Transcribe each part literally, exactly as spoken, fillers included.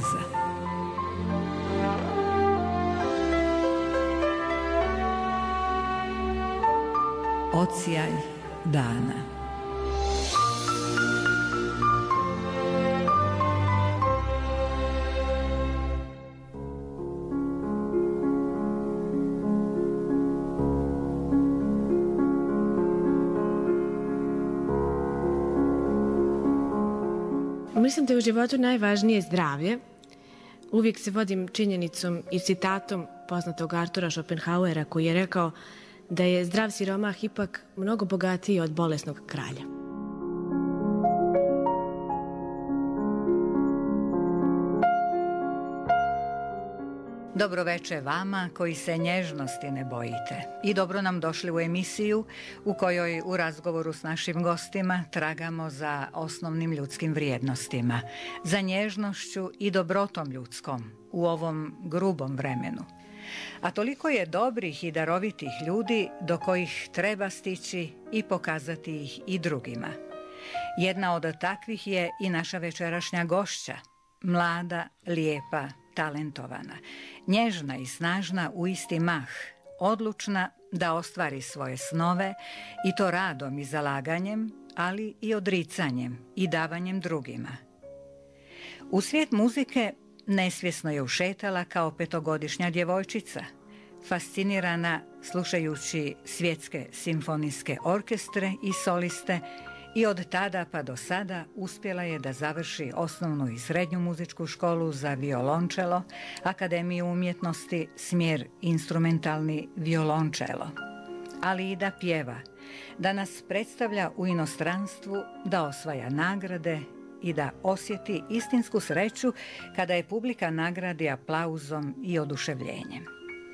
Oaza. Odsjaj dana. Mislim da je u životu najvažnije zdravlje. Uvijek se vodim činjenicom i citatom poznatog Artura Schopenhauera koji je rekao da je zdrav siromah ipak mnogo bogatiji od bolesnog kralja. Dobro veče vama koji se nježnosti ne bojite i dobro nam došli u emisiju u kojoj u razgovoru s našim gostima tragamo za osnovnim ljudskim vrijednostima, za nježnošću i dobrotom ljudskom u ovom grubom vremenu. A toliko je dobrih i darovitih ljudi do kojih treba stići i pokazati ih i drugima. Jedna od takvih je i naša večerašnja gošća, mlada, lijepa, talentovana, nježna i snažna u isti mah, odlučna da ostvari svoje snove i to radom i zalaganjem, ali i odricanjem i davanjem drugima. U svijet muzike nesvjesno je ušetala kao petogodišnja djevojčica, fascinirana slušajući svjetske simfonijske orkestre i soliste, i od tada pa do sada uspjela je da završi osnovnu i srednju muzičku školu za violončelo, Akademiju umjetnosti, smjer instrumentalni violončelo. Ali i da pjeva, da nas predstavlja u inostranstvu, da osvaja nagrade i da osjeti istinsku sreću kada je publika nagradi aplauzom i oduševljenjem.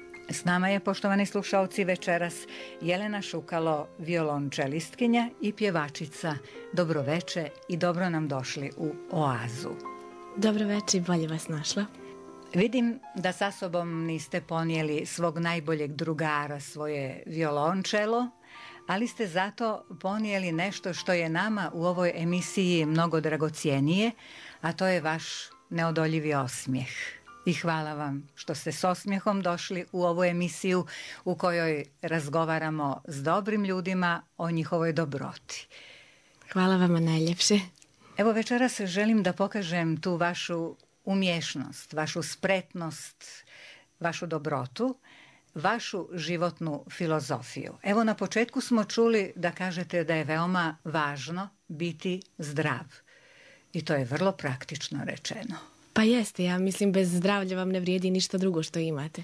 S nama je, poštovani slušaoci, večeras Jelena Šukalo, violončelistkinja i pjevačica. Dobro veče i dobro nam došli u Oazu. Dobro veče i bolje vas našla. Vidim da sa sobom niste ponijeli svog najboljeg drugara, svoje violončelo, ali ste zato ponijeli nešto što je nama u ovoj emisiji mnogo dragocjenije, a to je vaš neodoljivi osmijeh. I hvala vam što ste s osmijehom došli u ovu emisiju u kojoj razgovaramo s dobrim ljudima o njihovoj dobroti. Hvala vama najljepše. Evo, večeras želim da pokažem tu vašu umješnost, vašu spretnost, vašu dobrotu, vašu životnu filozofiju. Evo, na početku smo čuli da kažete da je veoma važno biti zdrav. I to je vrlo praktično rečeno. Pa jeste, ja mislim bez zdravlja vam ne vrijedi ništa drugo što imate.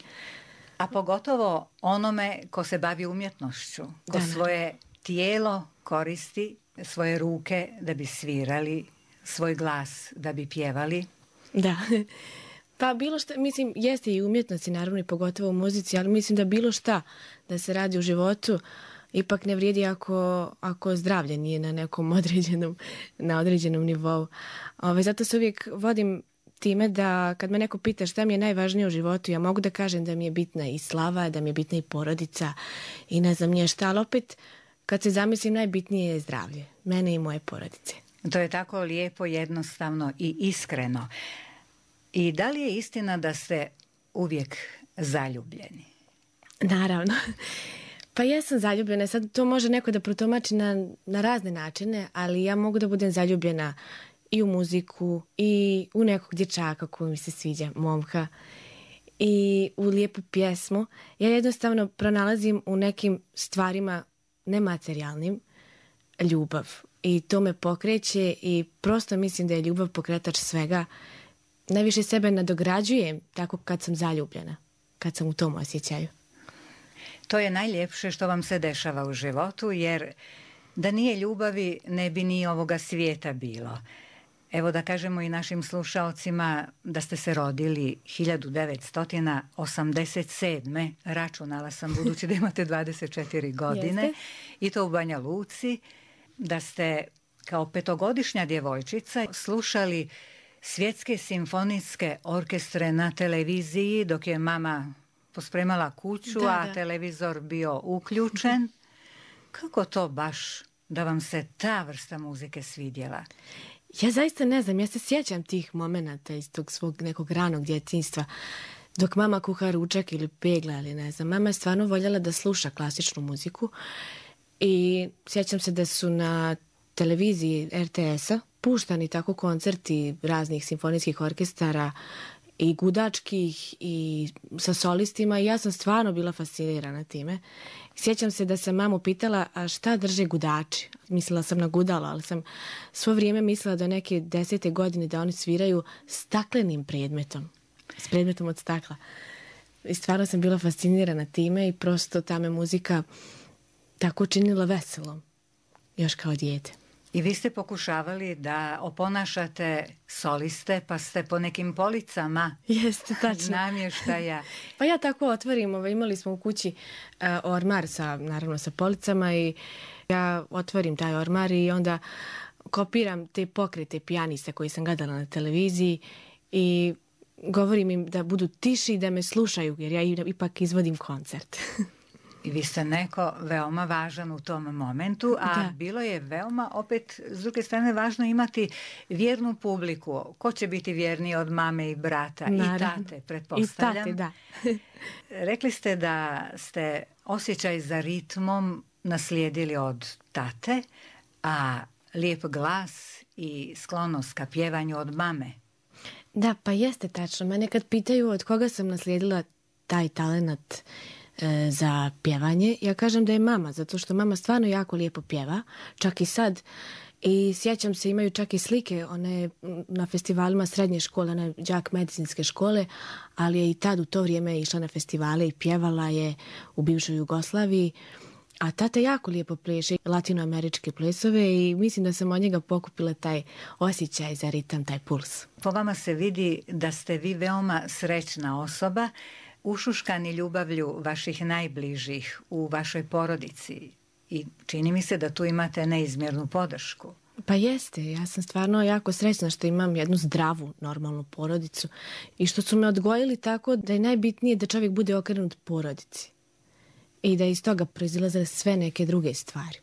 A pogotovo onome ko se bavi umjetnošću, ko da, svoje tijelo koristi, svoje ruke da bi svirali, svoj glas da bi pjevali. Da, pa bilo šta, mislim, jeste i umjetnosti naravno i pogotovo u muzici, ali mislim da bilo šta da se radi u životu ipak ne vrijedi ako, ako zdravlje nije na nekom određenom, na određenom nivou. Ove, zato se uvijek vodim time da kad me neko pita šta mi je najvažnije u životu, ja mogu da kažem da mi je bitna i slava, da mi je bitna i porodica i ne znam nije šta, ali opet kad se zamislim najbitnije je zdravlje, mene i moje porodice. To je tako lijepo, jednostavno i iskreno. I da li je istina da ste uvijek zaljubljeni? Naravno. Pa ja sam zaljubljena, sad to može neko da protumači na, na razne načine, ali ja mogu da budem zaljubljena i u muziku, i u nekog dječaka koji mi se sviđa, momka, i u lijepu pjesmu. Ja jednostavno pronalazim u nekim stvarima nematerijalnim ljubav. I to me pokreće i prosto mislim da je ljubav pokretač svega. Najviše sebe nadograđujem tako kad sam zaljubljena, kad sam u tom osjećaju. To je najljepše što vam se dešava u životu, jer da nije ljubavi ne bi ni ovoga svijeta bilo. Evo da kažemo i našim slušaocima da ste se rodili hiljadu devetsto osamdeset sedme. Računala sam budući da imate dvadeset četiri godine. Jeste. I to u Banja Luci, da ste kao petogodišnja djevojčica slušali svjetske simfonijske orkestre na televiziji dok je mama pospremala kuću, da, a da. televizor bio uključen. Kako to baš da vam se ta vrsta muzike svidjela? Ja zaista ne znam, ja se sjećam tih momenata iz tog svog nekog ranog djetinjstva. Dok mama kuha ručak ili pegla ili ne znam. Mama je stvarno voljela da sluša klasičnu muziku i sjećam se da su na televiziji er te esa puštani tako koncerti raznih simfonijskih orkestara i gudačkih i sa solistima i ja sam stvarno bila fascinirana time. Sjećam se da sam mamu pitala a šta drže gudači. Mislila sam na gudala, ali sam svo vrijeme mislila do neke desete godine da oni sviraju staklenim predmetom. S predmetom od stakla. I stvarno sam bila fascinirana time i prosto ta me muzika tako činila veselom. Još kao dijete. I vi ste pokušavali da oponašate soliste, pa ste po nekim policama Jeste, tačno. namještaja. Pa ja tako otvorim, ovaj, imali smo u kući uh, ormar sa, naravno sa policama i ja otvorim taj ormar i onda kopiram te pokrete pijanista koji sam gledala na televiziji i govorim im da budu tiši i da me slušaju jer ja ipak izvodim koncert. I vi ste neko veoma važan u tom momentu, a da. Bilo je veoma, opet, s druge strane, važno imati vjernu publiku. Ko će biti vjerniji od mame i brata? Naravno. I tate, pretpostavljam. I tate, da. Rekli ste da ste osjećaj za ritmom naslijedili od tate, a lijep glas i sklonost ka pjevanju od mame. Da, pa jeste tačno. Mene kad pitaju od koga sam naslijedila taj talenat za pjevanje, ja kažem da je mama, zato što mama stvarno jako lijepo pjeva, čak i sad. I sjećam se, imaju čak i slike, ona je na festivalima srednje škole, ona je đak medicinske škole, ali je i tad u to vrijeme išla na festivale i pjevala je u bivšoj Jugoslaviji. A tata jako lijepo pleše latinoameričke plesove i mislim da sam od njega pokupila taj osjećaj za ritam, taj puls. Po vama se vidi da ste vi veoma srećna osoba, ušuškani ljubavlju vaših najbližih u vašoj porodici i čini mi se da tu imate neizmjernu podršku. Pa jeste, ja sam stvarno jako srećna što imam jednu zdravu, normalnu porodicu i što su me odgojili tako da je najbitnije da čovjek bude okrenut porodici i da iz toga proizilaze sve neke druge stvari.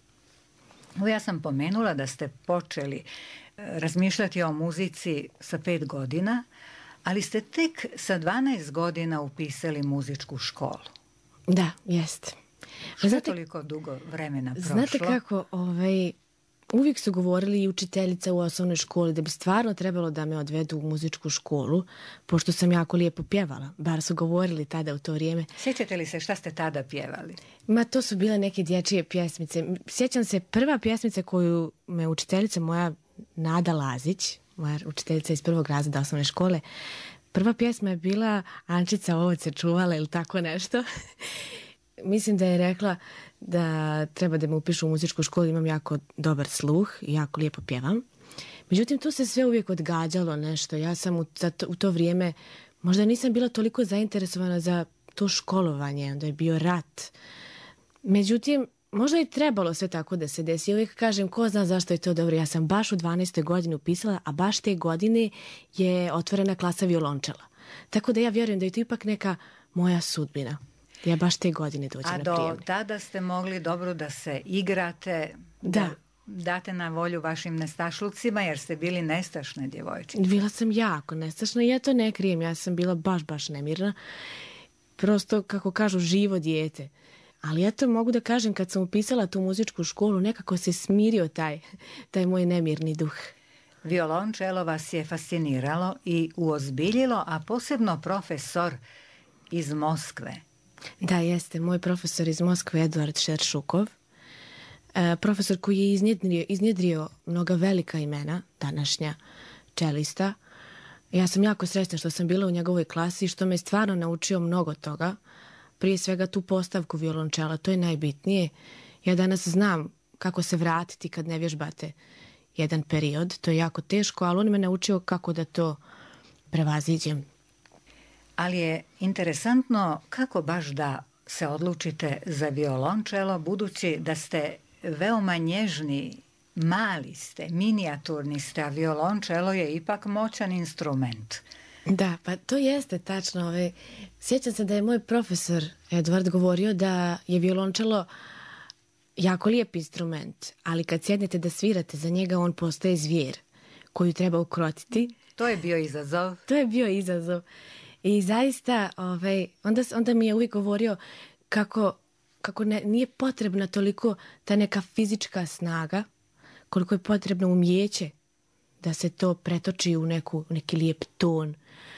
Ja sam pomenula da ste počeli razmišljati o muzici sa pet godina, ali ste tek sa dvanaest godina upisali muzičku školu. Da, jeste. Što znate, je toliko dugo vremena prošlo? Znate kako, ovaj, uvijek su govorili i učiteljica u osnovnoj školi da bi stvarno trebalo da me odvedu u muzičku školu, pošto sam jako lijepo pjevala. Bar su govorili tada u to vrijeme. Sjećate li se šta ste tada pjevali? Ma to su bile neke dječje pjesmice. Sjećam se prva pjesmica koju me učiteljica moja Nada Lazić, moja učiteljica iz prvog razreda osnovne škole, prva pjesma je bila Ančica ovce čuvala ili tako nešto. Mislim da je rekla da treba da me upišu u muzičku školu, imam jako dobar sluh i jako lijepo pjevam. Međutim, tu se sve uvijek odgađalo nešto. Ja sam u to, u to vrijeme, možda nisam bila toliko zainteresovana za to školovanje, onda je bio rat. Međutim, možda i trebalo sve tako da se desi. Uvijek kažem, ko zna zašto je to dobro. Ja sam baš u dvanaestoj godini upisala, a baš te godine je otvorena klasa violončela. Tako da ja vjerujem da je to ipak neka moja sudbina. Ja baš te godine dođem na prijemni. A do tada ste mogli dobro da se igrate, da, da date na volju vašim nestašlucima, jer ste bili nestašne djevojčice. Bila sam jako nestašna i ja to ne krijem. Ja sam bila baš, baš nemirna. Prosto, kako kažu, živo dijete. Ali eto, mogu da kažem, kad sam upisala tu muzičku školu, nekako se smirio taj, taj moj nemirni duh. Violončelo vas je fasciniralo i uozbiljilo, a posebno profesor iz Moskve. Da, jeste. Moj profesor iz Moskve, Eduard Šeršukov. E, profesor koji je iznjedrio, iznjedrio mnoga velika imena, današnja čelista. Ja sam jako srećna što sam bila u njegovoj klasi i što me stvarno naučio mnogo toga. Prije svega tu postavku violončela, to je najbitnije. Ja danas znam kako se vratiti kad ne vježbate jedan period. To je jako teško, ali on me naučio kako da to prevaziđem. Ali je interesantno kako baš da se odlučite za violončelo, budući da ste veoma nježni, mali ste, minijaturni ste, a violončelo je ipak moćan instrument. Da, pa to jeste tačno. Ove, sjećam se da je moj profesor Eduard govorio da je violončelo jako lijep instrument, ali kad sjednete da svirate za njega, on postaje zvijer koju treba ukrotiti. To je bio izazov. To je bio izazov. I zaista, ovaj, onda, onda mi je uvijek govorio kako, kako ne, nije potrebna toliko ta neka fizička snaga, koliko je potrebno umijeće da se to pretoči u neku, neki lijep ton.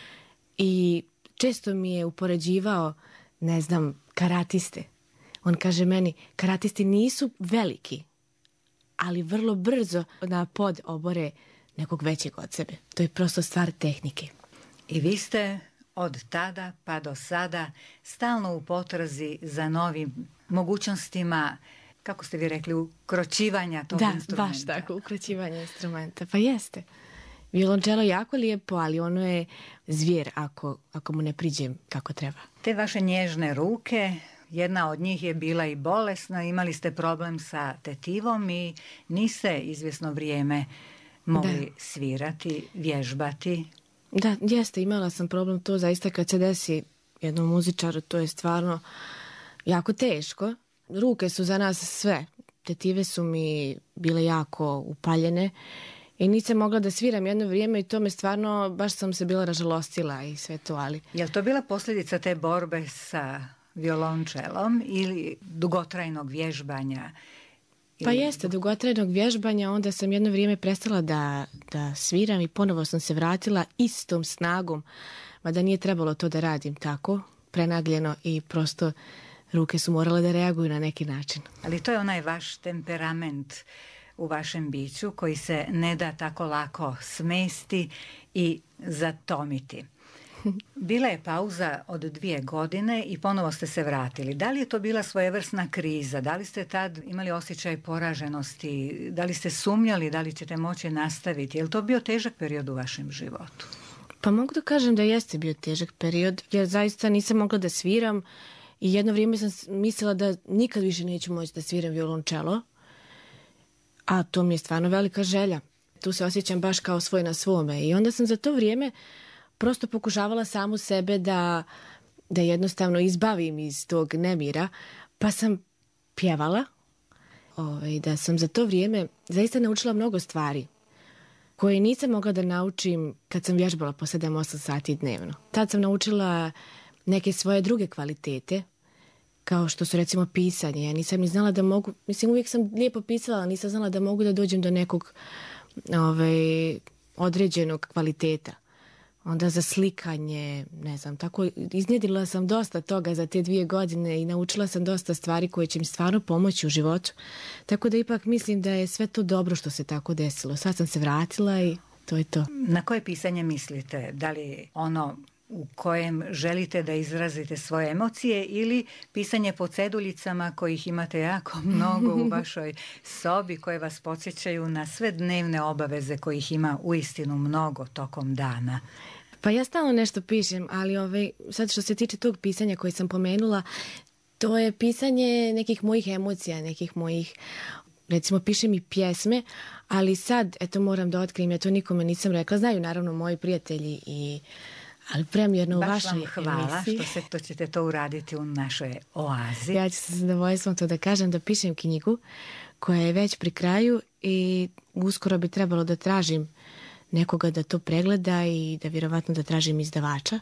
I često mi je upoređivao, ne znam, karatiste. On kaže meni, karatisti nisu veliki, ali vrlo brzo na pod obore nekog većeg od sebe. To je prosto stvar tehnike. I vi ste od tada pa do sada stalno u potrazi za novim mogućnostima, kako ste vi rekli, ukroćivanja tog da, instrumenta. Da, baš tako, ukroćivanja instrumenta. Pa jeste. Violončelo je jako lijepo, ali ono je zvijer ako, ako mu ne priđem kako treba. Te vaše nježne ruke, jedna od njih je bila i bolesna, imali ste problem sa tetivom i niste izvjesno vrijeme mogli da. svirati, vježbati. Da, jeste, imala sam problem to zaista kad se desi jednom muzičaru, to je stvarno jako teško. Ruke su za nas sve. Tetive su mi bile jako upaljene i nisam mogla da sviram jedno vrijeme i to me stvarno, baš sam se bila ražalostila i sve to, ali... Je li to bila posljedica te borbe sa violončelom ili dugotrajnog vježbanja? Pa jeste, dugotrajnog vježbanja, onda sam jedno vrijeme prestala da, da sviram i ponovo sam se vratila istom snagom, mada nije trebalo to da radim tako, prenagljeno i prosto ruke su morale da reaguju na neki način. Ali to je onaj vaš temperament u vašem biću koji se ne da tako lako smesti i zatomiti. Bila je pauza od dvije godine i ponovo ste se vratili. Da li je to bila svojevrsna kriza? Da li ste tad imali osjećaj poraženosti? Da li ste sumnjali da li ćete moći nastaviti? Je li to bio težak period u vašem životu? Pa mogu da kažem da jeste bio težak period, jer zaista nisam mogla da sviram i jedno vrijeme sam mislila da nikad više neću moći da sviram violončelo, a to mi je stvarno velika želja. Tu se osjećam baš kao svoj na svome i onda sam za to vrijeme prosto pokušavala samu sebe da, da jednostavno izbavim iz tog nemira, pa sam pjevala. Ovaj, da sam za to vrijeme zaista naučila mnogo stvari koje nisam mogla da naučim kad sam vježbala po sedam osam sati dnevno. Tad sam naučila neke svoje druge kvalitete, kao što su recimo pisanje. Ja nisam ni znala da mogu, mislim uvijek sam lijepo pisala, ali nisam znala da mogu da dođem do nekog ovaj, određenog kvaliteta. Onda za slikanje, ne znam, tako iznjedrila sam dosta toga za te dvije godine i naučila sam dosta stvari koje će mi stvarno pomoći u životu. Tako da ipak mislim da je sve to dobro što se tako desilo. Sad sam se vratila i to je to. Na koje pisanje mislite? Da li ono u kojem želite da izrazite svoje emocije ili pisanje po ceduljicama kojih imate jako mnogo u vašoj sobi koje vas podsjećaju na sve dnevne obaveze kojih ima uistinu mnogo tokom dana? Pa ja stalno nešto pišem, ali ovaj, sad što se tiče tog pisanja koje sam pomenula, to je pisanje nekih mojih emocija, nekih mojih, recimo pišem i pjesme, ali sad, eto moram da otkrijem, ja to nikome nisam rekla, znaju naravno moji prijatelji i ali premjerno u vašoj emisiji. Baš vam hvala što, se, to ćete to uraditi u našoj oazi. Ja ću se zadovoljstvom to da kažem, da pišem knjigu koja je već pri kraju i uskoro bi trebalo da tražim nekoga da to pregleda i da vjerovatno da tražim izdavača.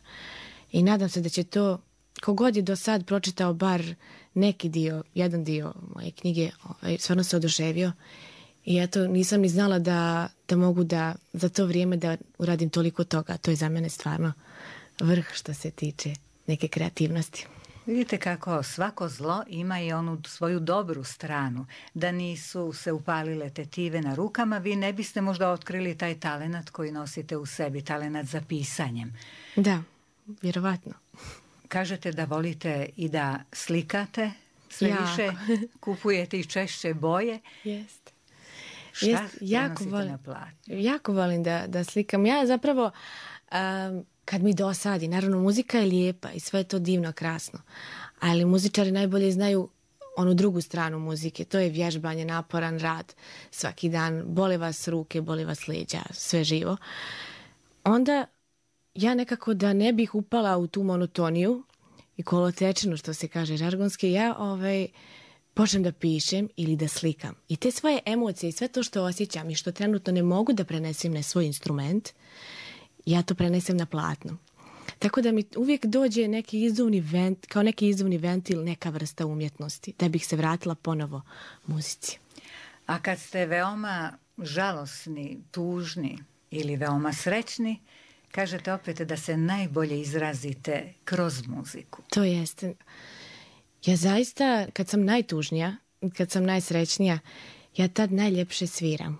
I nadam se da će to, kogod je do sad pročitao bar neki dio, jedan dio moje knjige, stvarno se oduševio. I eto, nisam ni znala da, da mogu da za to vrijeme da uradim toliko toga. To je za mene stvarno vrh što se tiče neke kreativnosti. Vidite kako svako zlo ima i onu svoju dobru stranu. Da nisu se upalile tetive na rukama, vi ne biste možda otkrili taj talenat koji nosite u sebi, talenat za pisanjem. Da, vjerovatno. Kažete da volite i da slikate, sve jako. Više kupujete i češće boje. Jeste. Šta Jest, jako volim, na platnu? Jako volim da, da slikam. Ja zapravo, um, kad mi dosadi, naravno muzika je lijepa i sve je to divno, krasno, ali muzičari najbolje znaju onu drugu stranu muzike. To je vježbanje, naporan rad, svaki dan, bole vas ruke, bole vas leđa, sve živo. Onda ja nekako da ne bih upala u tu monotoniju i kolotečinu, što se kaže žargonski, ja ovaj, počnem da pišem ili da slikam. I te svoje emocije i sve to što osjećam i što trenutno ne mogu da prenesem na svoj instrument, ja to prenesem na platno. Tako da mi uvijek dođe neki izumni vent, kao neki izumni ventil, neka vrsta umjetnosti, da bih se vratila ponovo muzici. A kad ste veoma žalosni, tužni ili veoma srećni, kažete opet da se najbolje izrazite kroz muziku. To jeste. Ja zaista, kad sam najtužnija, kad sam najsrećnija, ja tad najljepše sviram.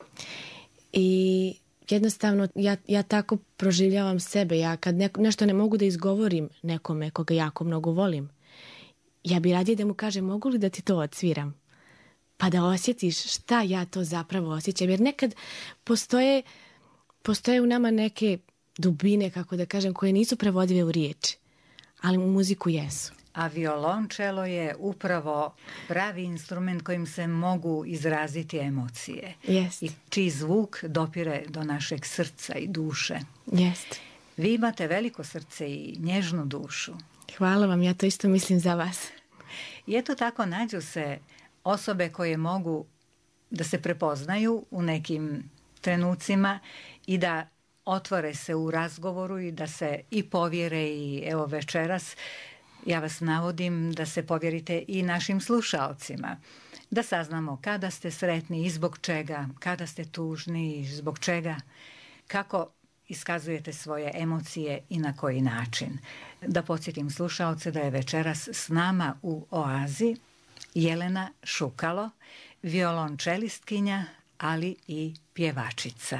I jednostavno, ja, ja tako proživljavam sebe. Ja kad ne, nešto ne mogu da izgovorim nekome koga jako mnogo volim, ja bi radije da mu kažem, mogu li da ti to odsviram? Pa da osjetiš šta ja to zapravo osjećam. Jer nekad postoje, postoje u nama neke dubine, kako da kažem, koje nisu prevodive u riječi, ali u muziku jesu. A violončelo je upravo pravi instrument kojim se mogu izraziti emocije. Jest. I čiji zvuk dopire do našeg srca i duše. Jest. Vi imate veliko srce i nježnu dušu. Hvala vam, ja to isto mislim za vas. I eto tako nađu se osobe koje mogu da se prepoznaju u nekim trenucima i da otvore se u razgovoru i da se i povjere. I evo večeras ja vas navodim da se povjerite i našim slušaocima, da saznamo kada ste sretni i zbog čega, kada ste tužni i zbog čega, kako iskazujete svoje emocije i na koji način. Da podsjetim slušaoce da je večeras s nama u Oazi Jelena Šukalo, violončelistkinja, ali i pjevačica.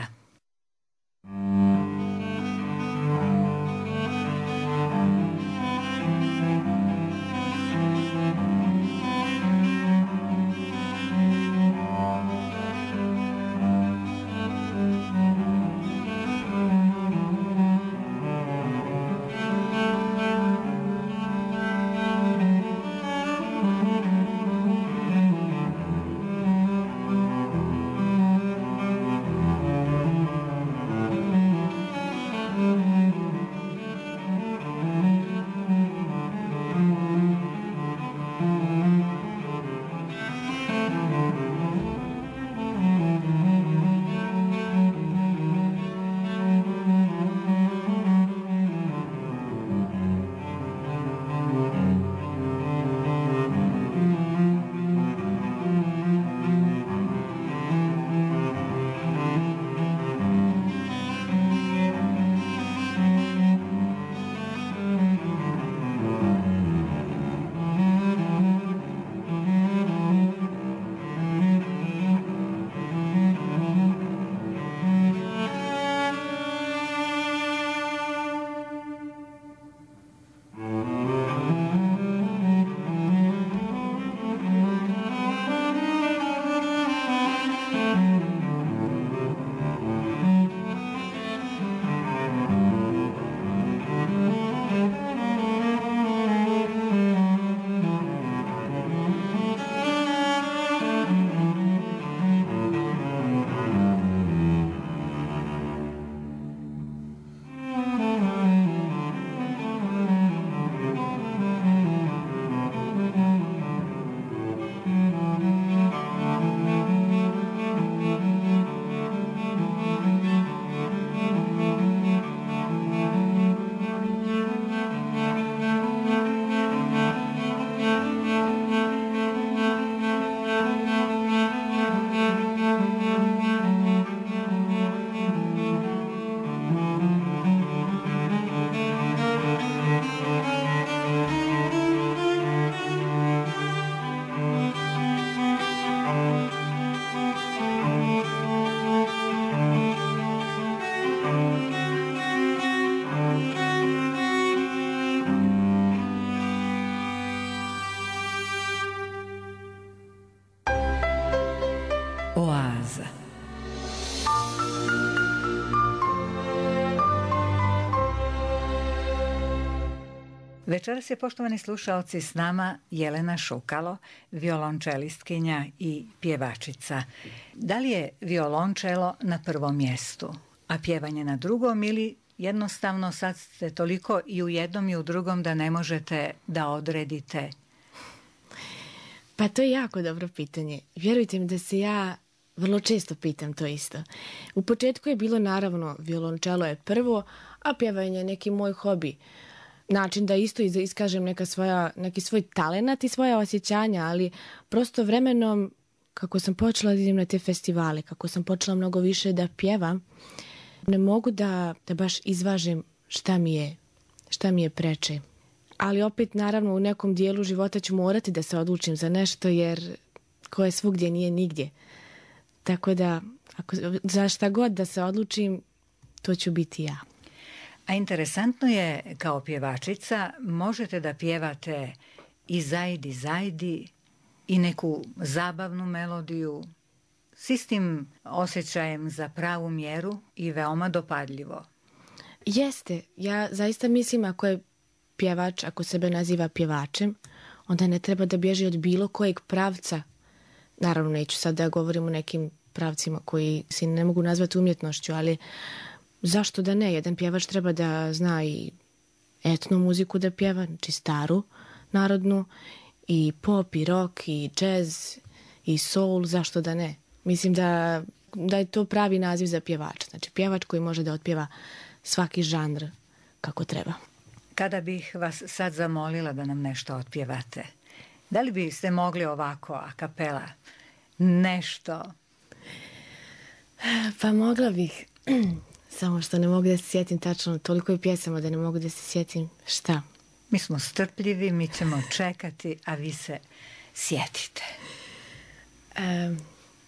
Oaza. Večeras je, poštovani slušaoci, s nama Jelena Šukalo, violončelistkinja i pjevačica. Da li je violončelo na prvom mjestu, a pjevanje na drugom, ili jednostavno sad ste toliko i u jednom i u drugom da ne možete da odredite? Pa to je jako dobro pitanje. Vjerujte mi da se ja vrlo često pitam to isto. U početku je bilo naravno violončelo je prvo, a pjevanje je neki moj hobi. Način da isto iskažem neka svoja, neki svoj talenat i svoja osjećanja, ali prosto vremenom kako sam počela da idem na te festivale, kako sam počela mnogo više da pjevam, ne mogu da, da baš izvažem šta mi je, šta mi je preče. Ali opet, naravno, u nekom dijelu života ću morati da se odlučim za nešto, jer ko je svugdje nije nigdje. Tako da, ako, za šta god da se odlučim, to ću biti ja. A interesantno je, kao pjevačica, možete da pjevate i zajdi, zajdi, i neku zabavnu melodiju, s istim osjećajem za pravu mjeru i veoma dopadljivo. Jeste, ja zaista mislim ako je pjevač, ako sebe naziva pjevačem, onda ne treba da bježi od bilo kojeg pravca. Naravno, neću sad da govorim o nekim pravcima koji se ne mogu nazvati umjetnošću, ali zašto da ne? Jedan pjevač treba da zna i etno muziku da pjeva, znači staru, narodnu, i pop, i rock, i jazz, i soul, zašto da ne? Mislim da, da je to pravi naziv za pjevača. Znači pjevač koji može da otpjeva svaki žanr kako treba. Kada bih vas sad zamolila da nam nešto otpjevate, da li biste mogli ovako, a kapela, nešto? Pa mogla bih, samo što ne mogu da se sjetim tačno, toliko je pjesama da ne mogu da se sjetim šta. Mi smo strpljivi, mi ćemo čekati, a vi se sjetite. Um,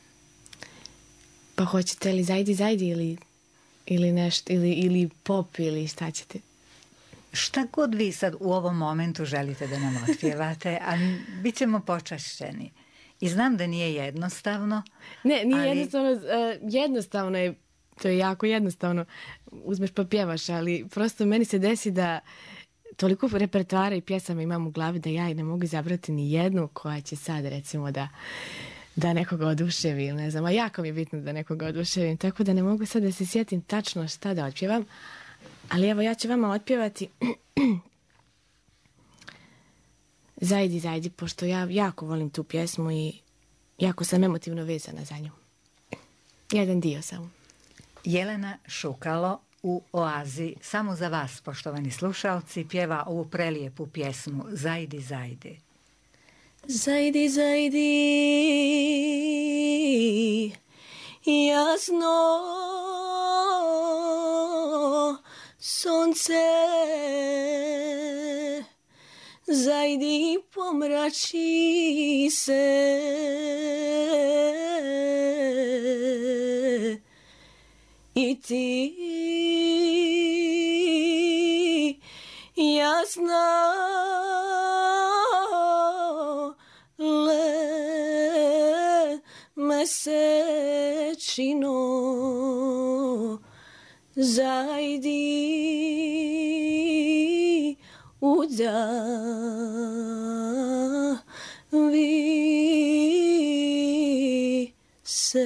pa hoćete li zajdi, zajdi ili, ili nešto, ili, ili pop ili šta ćete? Šta god vi sad u ovom momentu želite da nam otpjevate, a bit ćemo počašćeni. I znam da nije jednostavno. Ne, nije ali... jednostavno, uh, jednostavno je, to je jako jednostavno, uzmeš pa pjevaš, ali prosto meni se desi da toliko repertoara i pjesama imam u glavi da ja i ne mogu izabrati ni jednu koja će sad recimo da, da nekoga oduševi ili ne znam, a jako mi je bitno da nekoga oduševim, tako da ne mogu sad da se sjetim tačno šta da otpjevam, ali evo ja ću vama otpjevati Zajdi, zajdi, pošto ja jako volim tu pjesmu i jako sam emotivno vezana za nju. Jedan dio samo. Jelena Šukalo u Oazi, samo za vas, poštovani slušalci, pjeva ovu prelijepu pjesmu Zajdi, zajdi. Zajdi, zajdi, jasno sonce, zajdi, pomrači se, i ti jasna le mesečino, zajdi udavi se.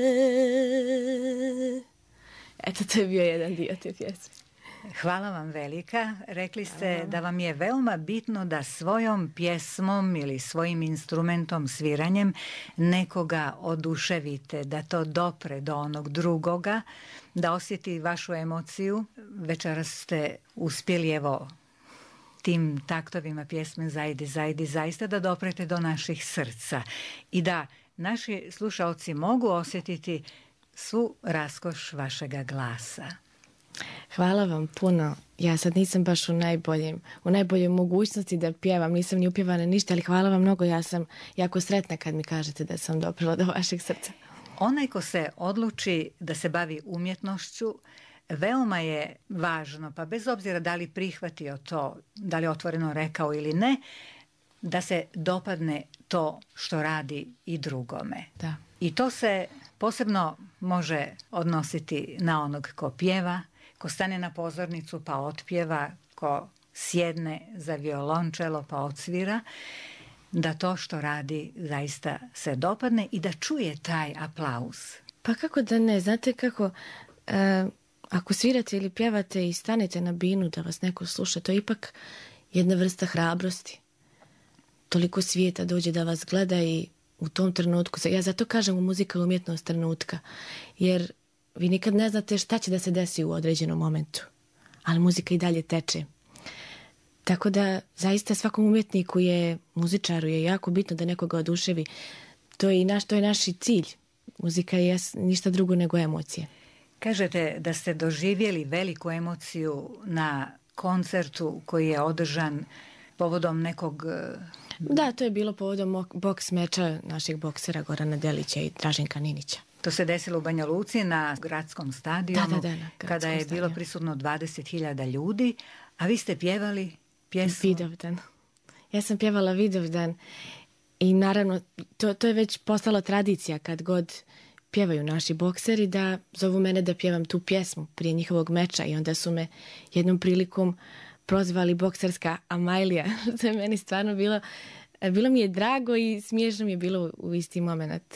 Eto, to je bio jedan dio te pjesme. Hvala vam velika. Rekli ste da vam je veoma bitno da svojom pjesmom ili svojim instrumentom, sviranjem, nekoga oduševite, da to dopre do onog drugoga, da osjeti vašu emociju. Večeras ste uspjeli, evo, tim taktovima pjesme Zajdi, zajdi, zaista da doprete do naših srca i da naši slušalci mogu osjetiti svu raskoš vašega glasa. Hvala vam puno. Ja sad nisam baš u najboljem, u najboljoj mogućnosti da pjevam, nisam ni upjevana ništa, ali hvala vam mnogo. Ja sam jako sretna kad mi kažete da sam doprla do vašeg srca. Onaj ko se odluči da se bavi umjetnošću, veoma je važno, pa bez obzira da li prihvatio to, da li otvoreno rekao ili ne, da se dopadne to što radi i drugome. Da. I to se posebno može odnositi na onog ko pjeva, ko stane na pozornicu pa otpjeva, ko sjedne za violončelo pa odsvira, da to što radi zaista se dopadne i da čuje taj aplauz. Pa kako da ne, znate kako, e, ako svirate ili pjevate i stanete na binu da vas neko sluša, to je ipak jedna vrsta hrabrosti. toliko svijeta dođe da vas gleda i u tom trenutku, ja zato kažem u muzika je umjetnost trenutka, jer vi nikad ne znate šta će da se desi u određenom momentu, ali muzika i dalje teče. Tako da zaista svakom umjetniku je, muzičaru je jako bitno da nekoga oduševi. To je i naš, to je naš cilj. Muzika je ništa drugo nego emocije. Kažete da ste doživjeli veliku emociju na koncertu koji je održan povodom nekog... Da, to je bilo povodom boks meča naših boksera Gorana Delića i Draženka Ninića. To se desilo u Banja Luci na gradskom stadionu, da, da, da, na gradskom kada je stadionu. bilo prisutno dvadeset hiljada ljudi, a vi ste pjevali pjesmu... Vidovdan. Ja sam pjevala Vidovdan i naravno to, to je već postala tradicija kad god pjevaju naši bokseri da zovu mene da pjevam tu pjesmu prije njihovog meča i onda su me jednom prilikom prozvali bokserska Amajlija. To je meni stvarno bilo, bilo mi je drago i smiješno mi je bilo u isti moment.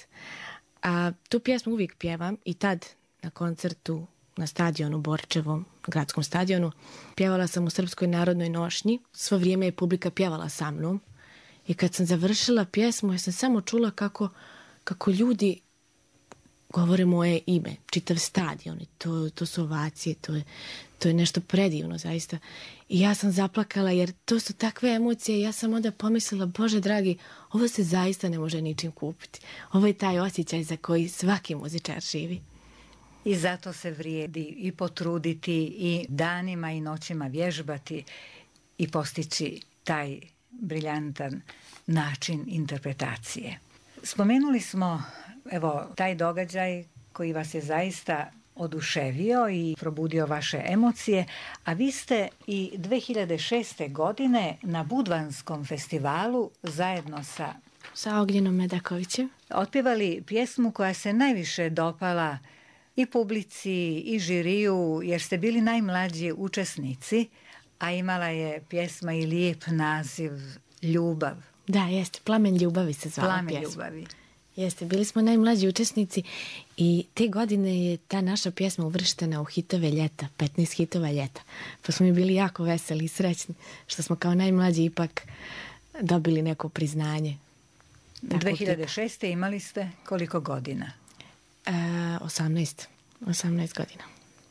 A tu pjesmu uvijek pjevam i tad na koncertu na stadionu Borčevom, gradskom stadionu, pjevala sam u Srpskoj narodnoj nošnji. Svo vrijeme je publika pjevala sa mnom i kad sam završila pjesmu ja sam samo čula kako, kako ljudi govore moje ime, čitav stadion, to, to su ovacije, to je, to je nešto predivno zaista. I ja sam zaplakala jer to su takve emocije. Ja sam onda pomislila, Bože dragi, ovo se zaista ne može ničim kupiti. Ovo je taj osjećaj za koji svaki muzičar živi. I zato se vrijedi i potruditi i danima i noćima vježbati i postići taj briljantan način interpretacije. Spomenuli smo evo taj događaj koji vas je zaista oduševio i probudio vaše emocije, a vi ste i dve hiljade šeste. godine na Budvanskom festivalu zajedno sa sa Ognjenom Medakovićem otpjevali pjesmu koja se najviše dopala i publici i žiriju, jer ste bili najmlađi učesnici, a imala je pjesma i lijep naziv Ljubav. Da, jeste, Plamen ljubavi se zvala Plamen pjesma. ljubavi. Jeste, bili smo najmlađi učesnici i te godine je ta naša pjesma uvrštena u hitove ljeta, petnaest hitova ljeta. Pa smo mi bili jako veseli i srećni što smo kao najmlađi ipak dobili neko priznanje. dve hiljade šeste. imali ste koliko godina? E, osamnaest. osamnaest godina.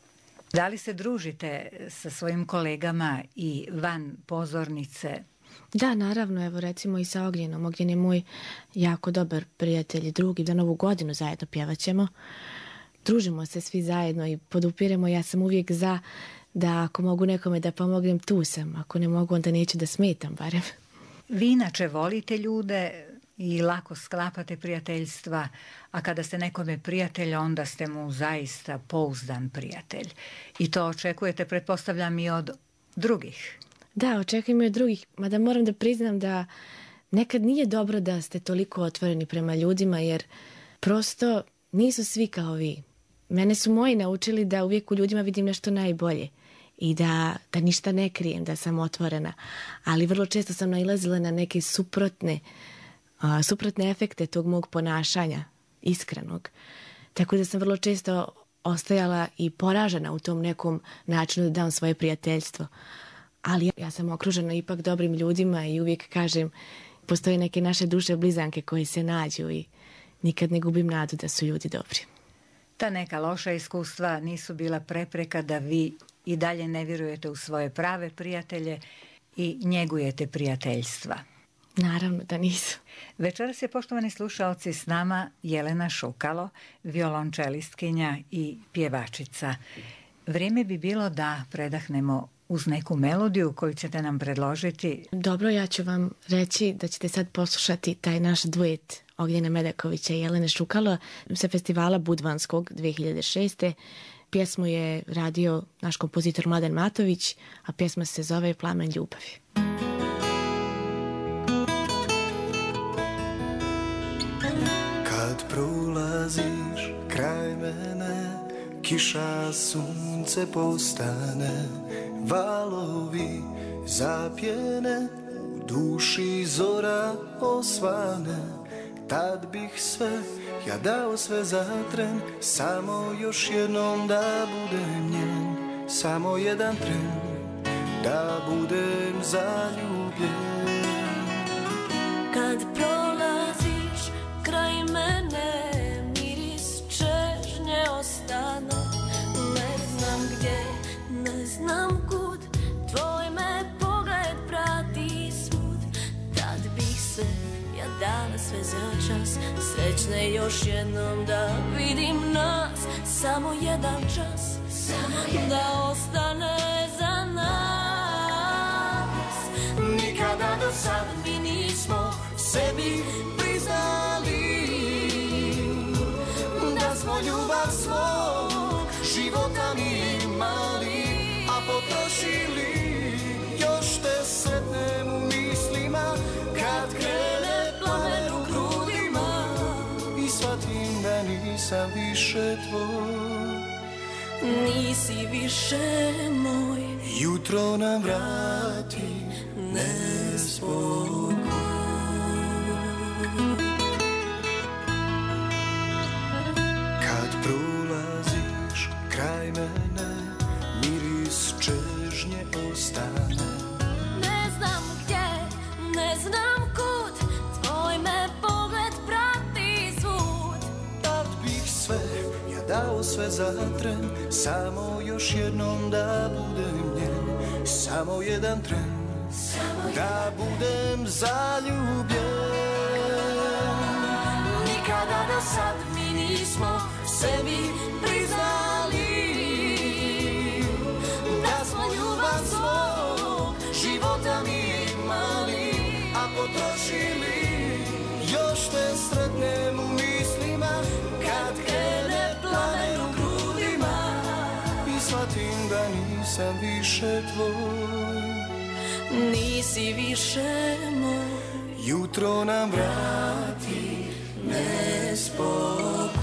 Da li se družite sa svojim kolegama i van pozornice? Da, naravno, evo recimo i sa Ognjenom. Ognjen je moj jako dobar prijatelj i drug i za Novu godinu zajedno pjevat ćemo. Družimo se svi zajedno i podupiremo. Ja sam uvijek za da ako mogu nekome da pomognem, tu sam. Ako ne mogu, onda neću da smetam barem. Vi inače volite ljude i lako sklapate prijateljstva, a kada ste nekome prijatelj, onda ste mu zaista pouzdan prijatelj. I to očekujete, pretpostavljam, i od drugih. Da, očekujem i od drugih, mada moram da priznam da nekad nije dobro da ste toliko otvoreni prema ljudima, jer prosto nisu svi kao vi. Mene su moji naučili da uvijek u ljudima vidim nešto najbolje i da, da ništa ne krijem, da sam otvorena. Ali vrlo često sam nailazila na neke suprotne, a, suprotne efekte tog mog ponašanja, iskrenog. Tako da sam vrlo često ostajala i poražena u tom nekom načinu da dam svoje prijateljstvo. Ali ja sam okružena ipak dobrim ljudima i uvijek kažem, postoje neke naše duše blizanke koje se nađu i nikad ne gubim nadu da su ljudi dobri. Ta neka loša iskustva nisu bila prepreka da vi i dalje ne vjerujete u svoje prave prijatelje i njegujete prijateljstva. Naravno da nisu. Večeras je, poštovani slušalci, s nama Jelena Šukalo, violončelistkinja i pjevačica. Vrijeme bi bilo da predahnemo uz neku melodiju koju ćete nam predložiti. Dobro, ja ću vam reći da ćete sad poslušati taj naš duet Ognjena Medakovića i Jelene Šukalo sa festivala Budvanskog dve hiljade šeste. Pjesmu je radio naš kompozitor Mladen Matović, a pjesma se zove Plamen ljubavi. Kad prolaziš kraj mene, kiša, sunce postane, valovi zapjene, u duši zora osvane. Tad bih sve, ja dao sve za tren, samo još jednom da budem njen. Samo jedan tren, da budem zaljubljen. Kad prolaziš kraj mene, miris čežnje ostane. Ne znam gdje, ne znam kud, tvoj me pogled prati svud. Tad bih se ja dala sve za čas, srećne još jednom da vidim nas. Samo jedan čas, da ostane za nas. Nikada do sad mi nismo sebi priznali da smo ljubav svog života mi imali, a potrošili. Još te sretnem u mislima kad krene plamen u grudima i shvatim da nisam više tvoj. Nisi više moj, jutro nam vrati nespokoj. Kad prolaziš kraj mene, miris čežnje ostane. ne znam gdje, ne znam kud, tvoj me pogled prati svud. Tad bih sve, ja dao sve za tren, samo još jednom da budem njen. Samo jedan tren, da budem zaljubljen. Nikada do sad mi nismo sebi priznali da smo ljubav svog života mi imali, a potrošili. Još te sretnem u mislima kad krene plamen u grudima i shvatim da nisam više tvoj. Nisi više moj, jutro nam vrati nespokoj.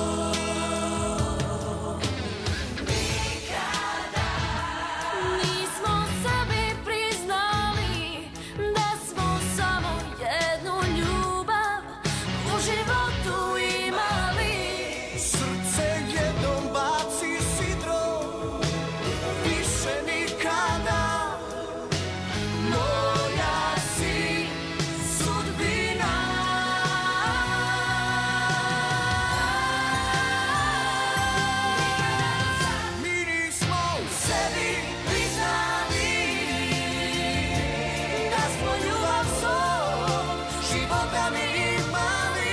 nismo sebi priznali da smo samo jednu ljubav u životu imali. Srce jednom baci sidro, više nikada. Moja si sudbina. Mi nismo sebi priznali da smo ljubav svog života mi imali.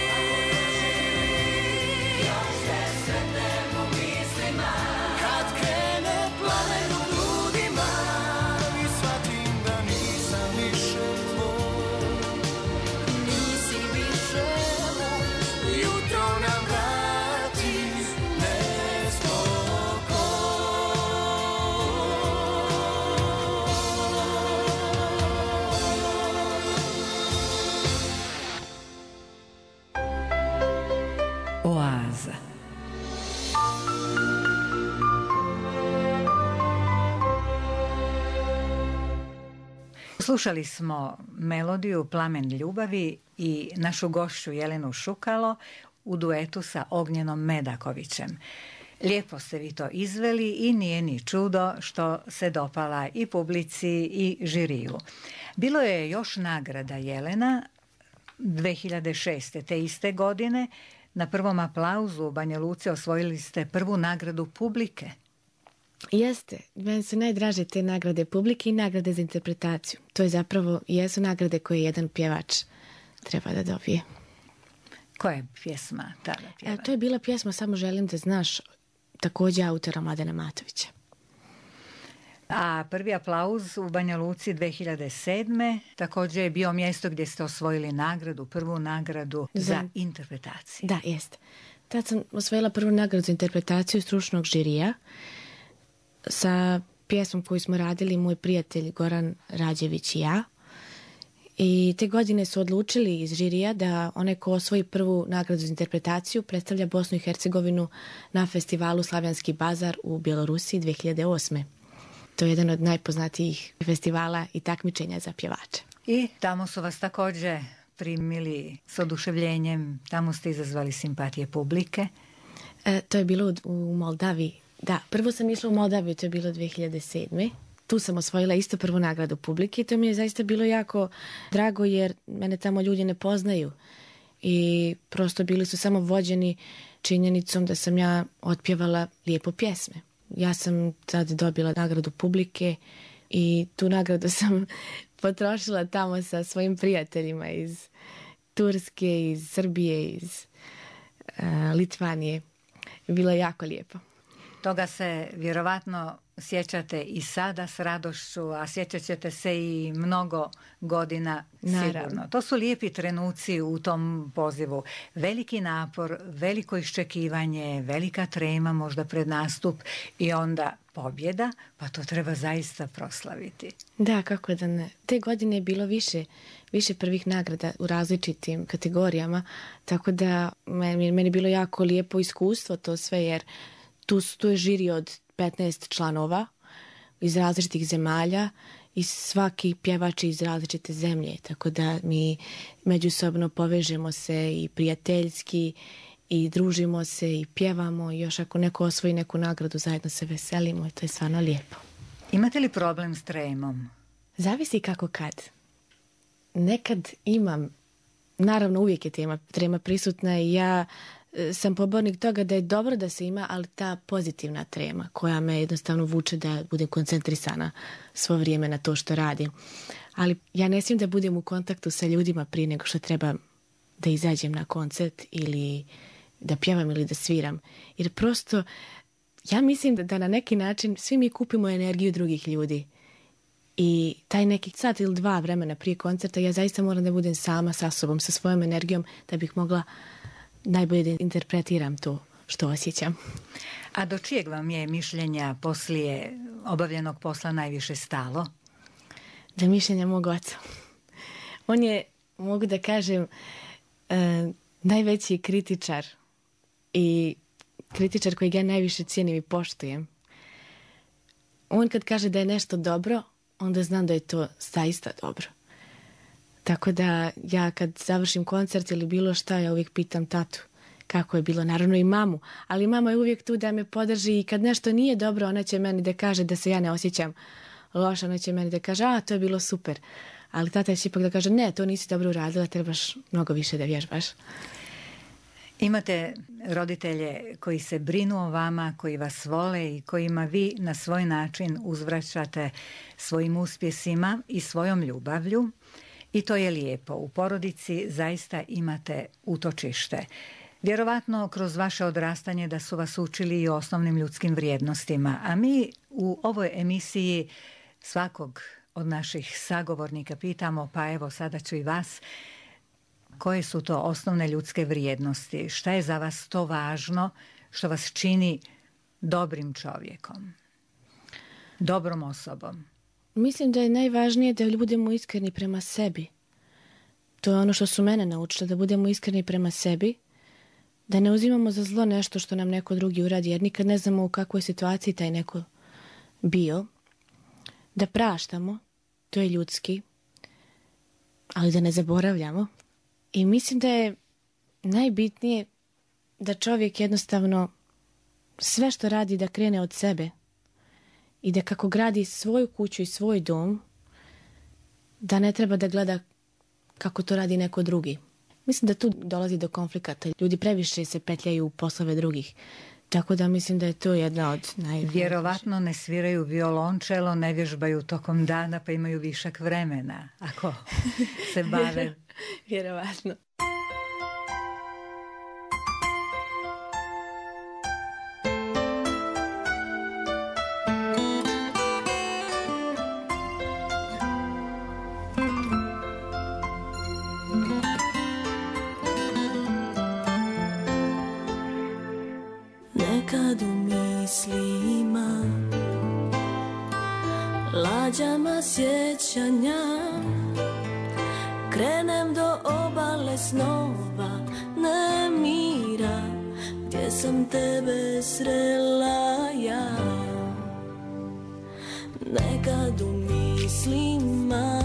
Još te sretnem u mislima kad krene plamen u grudima i shvatim da nisam više tvoj. Nisi više moj, Jutro nam vrati Oaza. Slušali smo melodiju Plamen ljubavi i našu gošću Jelenu Šukalo u duetu sa Ognjenom Medakovićem. Lijepo ste vi to izveli i nije ni čudo što se dopala i publici i žiriju. Bilo je još nagrada, Jelena, dve hiljade šeste. te iste godine. Na prvom aplauzu u Banja Luci osvojili ste prvu nagradu publike. Jeste, meni su najdraže te nagrade publike i nagrade za interpretaciju. To je zapravo, jesu nagrade koje jedan pjevač treba da dobije. Koja je pjesma tada pjeva? E, to je bila pjesma Samo želim da znaš, također autora Mladena Matovića. A prvi aplauz u Banja Luci dve hiljade sedme. također je bio mjesto gdje ste osvojili nagradu, prvu nagradu za, za interpretaciju. Da, jeste. Tad sam osvojila prvu nagradu za interpretaciju stručnog žirija sa pjesmom koju smo radili moj prijatelj Goran Rađević i ja. I te godine su odlučili iz žirija da onaj ko osvoji prvu nagradu za interpretaciju predstavlja Bosnu i Hercegovinu na festivalu Slavjanski bazar u Bjelorusiji dve hiljade osme. To je jedan od najpoznatijih festivala i takmičenja za pjevače. I tamo su vas također primili s oduševljenjem, tamo ste izazvali simpatije publike. E, to je bilo u, u Moldaviji. Da, prvo sam išla u Moldaviju, to je bilo dve hiljade sedme. tu sam osvojila isto prvu nagradu publike i to mi je zaista bilo jako drago jer mene tamo ljudi ne poznaju i prosto bili su samo vođeni činjenicom da sam ja otpjevala lijepo pjesme. Ja sam tad dobila nagradu publike i tu nagradu sam potrošila tamo sa svojim prijateljima iz Turske, iz Srbije, iz uh, Litvanije. Bilo je jako lijepo. Toga se vjerovatno sjećate i sada s radošću, a sjećat ćete se i mnogo godina sigurno. Naravno. To su lijepi trenuci u tom pozivu. Veliki napor, veliko iščekivanje, velika trema možda pred nastup i onda pobjeda, pa to treba zaista proslaviti. Da, kako da ne. Te godine je bilo više, više prvih nagrada u različitim kategorijama, tako da meni, meni je bilo jako lijepo iskustvo to sve, jer tu, tu je žiri od petnaest članova iz različitih zemalja i svaki pjevač iz različite zemlje, tako da mi međusobno povežemo se i prijateljski i družimo se i pjevamo i još ako neko osvoji neku nagradu zajedno se veselimo i to je stvarno lijepo. Imate li problem s tremom? Zavisi kako kad. Nekad imam, naravno uvijek je tema trema prisutna i ja sam pobornik toga da je dobro da se ima, ali ta pozitivna trema koja me jednostavno vuče da budem koncentrisana svo vrijeme na to što radim. Ali ja ne smijem da budem u kontaktu sa ljudima prije nego što treba da izađem na koncert ili da pjevam ili da sviram. Jer prosto ja mislim da, da na neki način svi mi kupimo energiju drugih ljudi. I taj neki sat ili dva vremena prije koncerta ja zaista moram da budem sama sa sobom, sa svojom energijom da bih mogla najbolje da interpretiram to što osjećam. A do čijeg vam je mišljenja poslije obavljenog posla najviše stalo? Do mišljenja mog oca. On je, mogu da kažem, uh, najveći kritičar i kritičar koji ja najviše cijenim i poštujem. On kad kaže da je nešto dobro, onda znam da je to zaista dobro. Tako da ja kad završim koncert ili bilo šta, ja uvijek pitam tatu kako je bilo, naravno i mamu, ali mama je uvijek tu da me podrži i kad nešto nije dobro, ona će meni da kaže da se ja ne osjećam loša, ona će meni da kaže, a to je bilo super, ali tata će ipak da kaže, ne, to nisi dobro uradila, trebaš mnogo više da vježbaš. Imate roditelje koji se brinu o vama, koji vas vole i kojima vi na svoj način uzvraćate svojim uspjesima i svojom ljubavlju. I to je lijepo. U porodici zaista imate utočište. Vjerovatno kroz vaše odrastanje da su vas učili i o osnovnim ljudskim vrijednostima. A mi u ovoj emisiji svakog od naših sagovornika pitamo, pa evo sada ću i vas, koje su to osnovne ljudske vrijednosti? Šta je za vas to važno što vas čini dobrim čovjekom? Dobrom osobom? Mislim da je najvažnije da budemo iskreni prema sebi. To je ono što su mene naučile, da budemo iskreni prema sebi, da ne uzimamo za zlo nešto što nam neko drugi uradi, jer nikad ne znamo u kakvoj situaciji taj neko bio. Da praštamo, to je ljudski, ali da ne zaboravljamo. I mislim da je najbitnije da čovjek jednostavno sve što radi da krene od sebe i da kako gradi svoju kuću i svoj dom, da ne treba da gleda kako to radi neko drugi. Mislim da tu dolazi do konflikata. Ljudi previše se petljaju u poslove drugih. Tako da mislim da je to jedna od najvažnijih. Vjerovatno ne sviraju violončelo, ne vježbaju tokom dana pa imaju višak vremena ako se bave. Vjerovatno. Nekad u mislima, lađama sjećanja, krenem do obale snova, nemira, gdje sam tebe srela ja. Nekad u mislima,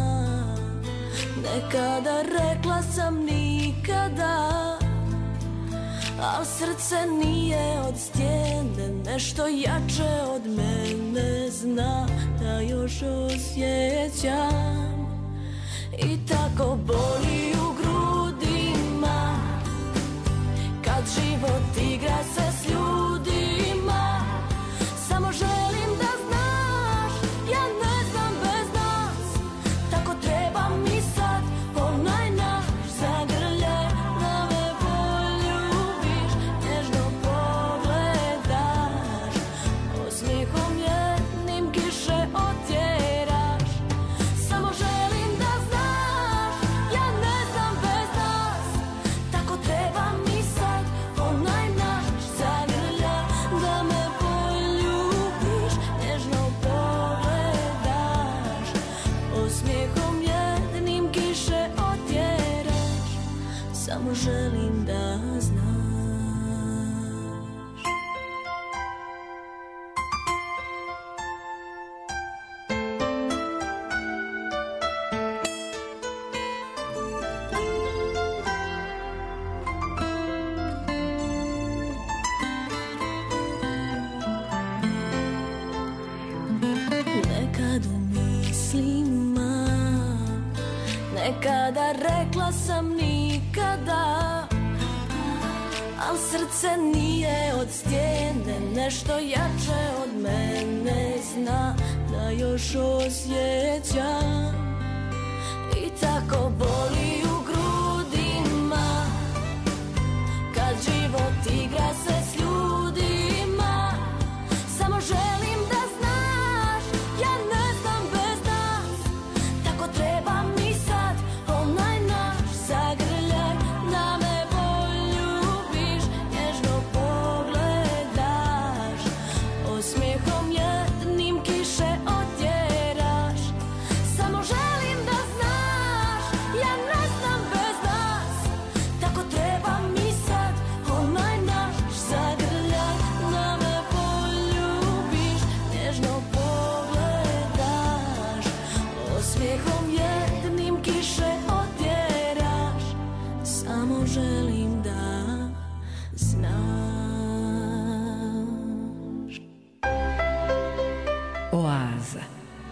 nekada rekla sam nikada, al srce nije od stijene, nešto jače od mene zna da još osjećam. I tako boli u grudima kad život igra se s ljudima. Samo želim da znaš, ja ne znam bez nas. Tako treba mi sad onaj naš zagrljaj, da me poljubiš, nježno pogledaš, osmijehom jednim kiše otjeraš. Samo želim da znaš, ja ne znam bez nas. Tako treba mi sad onaj naš zagrljaj, da me poljubiš, nježno pogledaš, osmijehom jednim kiše otjeraš. Samo želim da znaš. Nekad u mislima, nekada rekla sam nikada, al srce nije od stijene, nešto jače od mene zna da još osjećam. I tako boli u grudima kad život igra se s ljudima. Samo želim da znaš, ja ne znam bez nas. Tako treba mi sad onaj naš zagrljaj, da me poljubiš, nježno pogledaš, osmijehom jednim kiše otjeraš. Samo želim da znaš, ja ne znam bez nas. Tako treba mi sad onaj naš zagrljaj, da me poljubiš, nježno pogledaš, osmijehom jednim kiše otjeraš. Samo želim da znaš. Oaza.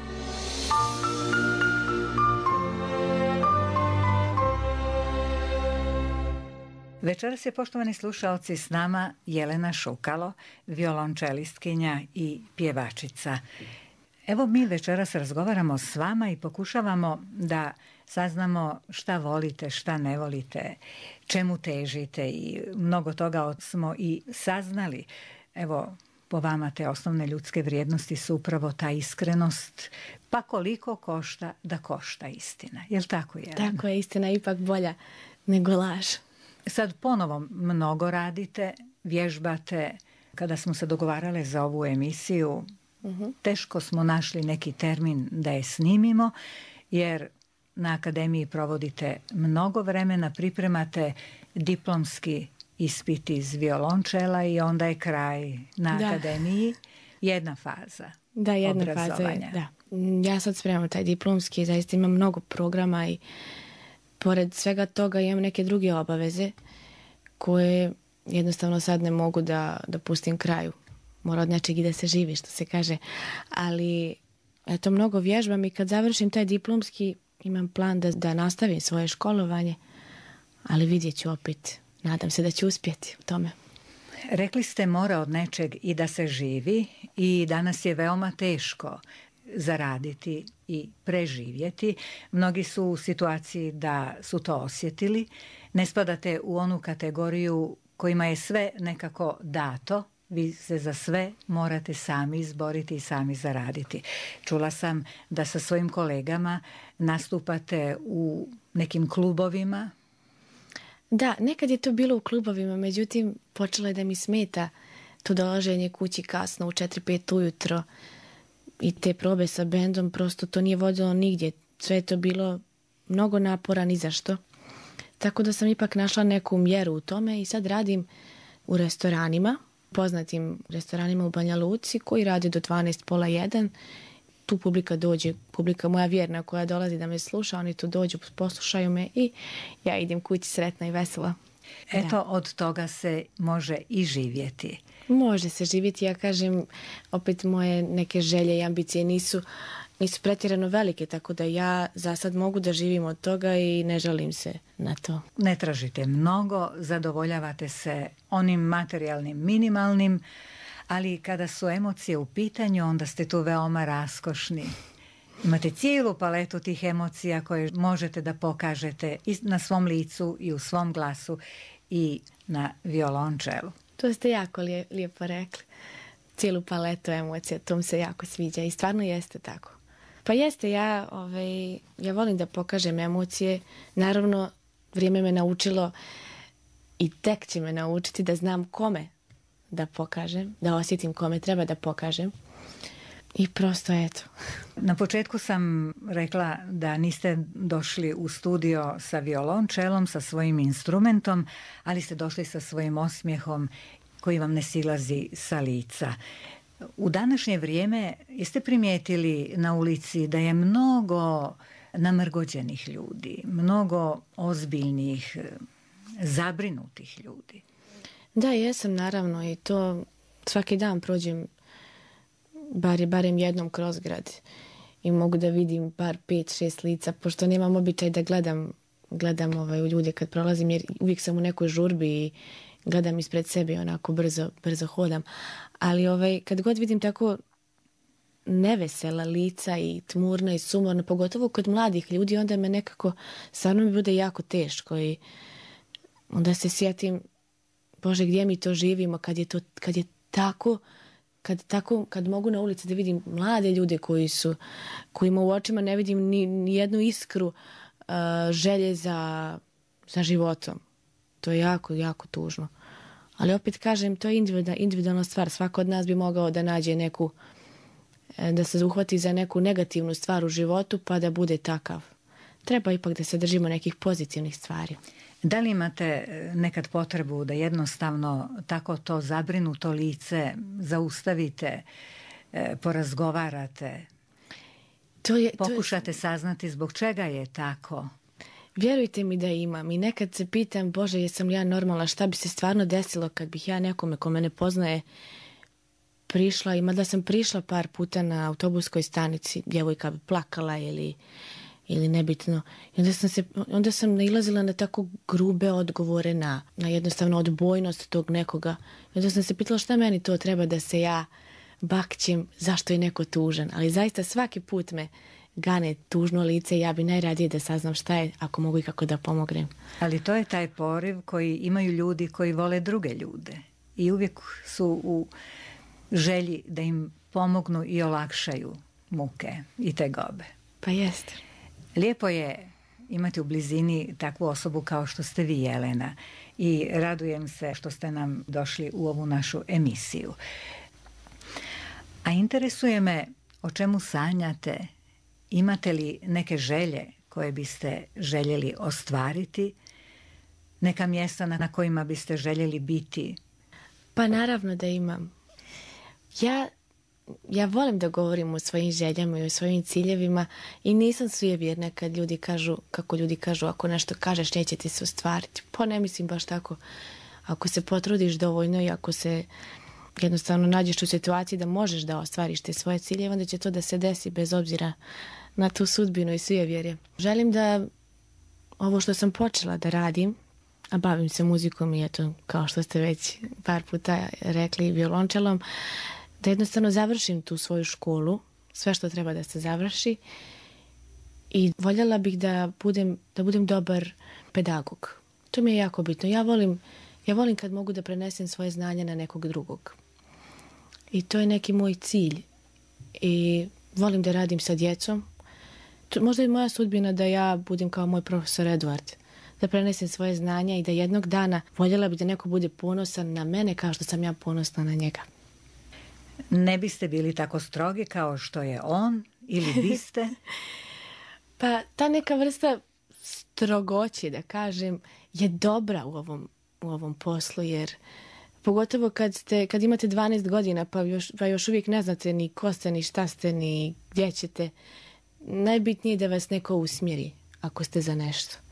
Večeras je, poštovani slušalci, s nama Jelena Šukalo, violončelistkinja i pjevačica. Evo, mi večeras razgovaramo s vama i pokušavamo da saznamo šta volite, šta ne volite, čemu težite, i mnogo toga smo i saznali. Evo, po vama te osnovne ljudske vrijednosti su upravo ta iskrenost, pa koliko košta da košta istina. Jel tako, Jelena? Tako je, istina ipak bolja nego laž. Sad ponovo mnogo radite, vježbate. Kada smo se dogovarale za ovu emisiju, uh-huh. teško smo našli neki termin da je snimimo, jer na akademiji provodite mnogo vremena, pripremate diplomski ispit iz violončela i onda je kraj na Da. akademiji. Jedna faza Da, jedna faza je, obrazovanja. da. Ja sad spremam taj diplomski, zaista imam mnogo programa i pored svega toga imam neke druge obaveze koje jednostavno sad ne mogu da, da pustim kraju. Mora od nečeg i da se živi, što se kaže. Ali eto, mnogo vježbam i kad završim taj diplomski imam plan da, da nastavim svoje školovanje, ali vidjet ću opet. Nadam se da ću uspjeti u tome. Rekli ste mora od nečeg i da se živi, i danas je veoma teško zaraditi i preživjeti. Mnogi su u situaciji da su to osjetili. Ne spadate u onu kategoriju kojima je sve nekako dato. Vi se za sve morate sami izboriti i sami zaraditi. Čula sam da sa svojim kolegama nastupate u nekim klubovima. Da, nekad je to bilo u klubovima, međutim počelo je da mi smeta to dolaženje kući kasno u četiri pet ujutro i te probe sa bendom, prosto to nije vodilo nigdje. Sve je to bilo mnogo napora, ni zašto. Tako da sam ipak našla neku mjeru u tome i sad radim u restoranima, poznatim restoranima u Banja Luci, koji radi do dvanaest, pola jedan. Tu publika dođe, publika moja vjerna koja dolazi da me sluša, oni tu dođu, poslušaju me i ja idem kući sretna i vesela. Eto, Da. od toga se može i živjeti. Može se živjeti, ja kažem, opet moje neke želje i ambicije nisu, nisu pretjerano velike, tako da ja za sad mogu da živim od toga i ne žalim se na to. Ne tražite mnogo, zadovoljavate se onim materijalnim minimalnim, ali kada su emocije u pitanju, onda ste tu veoma raskošni. Imate cijelu paletu tih emocija koje možete da pokažete i na svom licu i u svom glasu i na violončelu. To ste jako lije, lijepo rekli. Cijelu paletu emocija, to mi se jako sviđa i stvarno jeste tako. Pa jeste, ja, ovaj, ja volim da pokažem emocije. Naravno, vrijeme me naučilo i tek će me naučiti da znam kome da pokažem, da osjetim kome treba da pokažem. I prosto eto. Na početku sam rekla da niste došli u studio sa violončelom, sa svojim instrumentom, ali ste došli sa svojim osmijehom koji vam ne silazi sa lica. U današnje vrijeme jeste primijetili na ulici da je mnogo namrgođenih ljudi, mnogo ozbiljnih, zabrinutih ljudi. Da, jesam naravno i to svaki dan prođem bar, barem jednom kroz grad i mogu da vidim bar pet, šest lica, pošto nemam običaj da gledam, gledam ovaj, u ljude kad prolazim, jer uvijek sam u nekoj žurbi i gledam ispred sebe i onako brzo, brzo hodam. Ali ovaj, kad god vidim tako nevesela lica i tmurna i sumorna, pogotovo kod mladih ljudi, onda me nekako, stvarno mi bude jako teško i onda se sjetim, Bože, gdje mi to živimo kad je to, kad je tako, kad tako, kad mogu na ulici da vidim mlade ljude koji su, kojima u očima ne vidim ni, ni jednu iskru uh, želje za, za životom. To je jako, jako tužno. Ali opet kažem, to je individualna, individualna stvar. Svako od nas bi mogao da nađe neku, da se uhvati za neku negativnu stvar u životu pa da bude takav. Treba ipak da se držimo nekih pozitivnih stvari. Da li imate nekad potrebu da jednostavno tako to zabrinuto lice zaustavite, porazgovarate, to je, pokušate to je... saznati zbog čega je tako? Vjerujte mi da imam i nekad se pitam, Bože, jesam li ja normalna, šta bi se stvarno desilo kad bih ja nekome ko me ne poznaje prišla, i mada sam prišla par puta na autobuskoj stanici, djevojka bi plakala ili, ili nebitno. I onda sam, se, onda sam nailazila na tako grube odgovore, na, na jednostavno odbojnost tog nekoga. I onda sam se pitala šta meni to treba da se ja bakćem, zašto je neko tužan. Ali zaista svaki put me gane tužno lice i ja bi najradije da saznam šta je, ako mogu i kako da pomognem. Ali to je taj poriv koji imaju ljudi koji vole druge ljude i uvijek su u želji da im pomognu i olakšaju muke i tegobe. Pa jeste. Lijepo je imati u blizini takvu osobu kao što ste vi, Jelena, i radujem se što ste nam došli u ovu našu emisiju. A interesuje me o čemu sanjate. Imate li neke želje koje biste željeli ostvariti? Neka mjesta na kojima biste željeli biti? Pa naravno da imam. Ja, ja volim da govorim o svojim željama i o svojim ciljevima i nisam sujevjerna kad ljudi kažu, kako ljudi kažu, ako nešto kažeš neće ti se ostvariti. Pa ne mislim baš tako. Ako se potrudiš dovoljno i ako se jednostavno nađeš u situaciji da možeš da ostvariš te svoje ciljeve, onda će to da se desi bez obzira na tu sudbinu i sujevjerje. Želim da ovo što sam počela da radim, a bavim se muzikom i eto, kao što ste već par puta rekli, violončelom, da jednostavno završim tu svoju školu, sve što treba da se završi, i voljela bih da budem, da budem dobar pedagog. To mi je jako bitno. Ja volim, ja volim kad mogu da prenesem svoje znanje na nekog drugog. I to je neki moj cilj. I volim da radim sa djecom. To, možda je moja sudbina da ja budem kao moj profesor Eduard, da prenesem svoje znanja i da jednog dana voljela bih da neko bude ponosan na mene kao što sam ja ponosna na njega. Ne biste bili tako strogi kao što je on, ili biste? Pa ta neka vrsta strogoće, da kažem, je dobra u ovom, u ovom poslu, jer pogotovo kad, ste, kad imate dvanaest godina pa još, pa još uvijek ne znate ni ko ste, ni šta ste, ni gdje ćete, najbitnije je da vas neko usmjeri ako ste za nešto.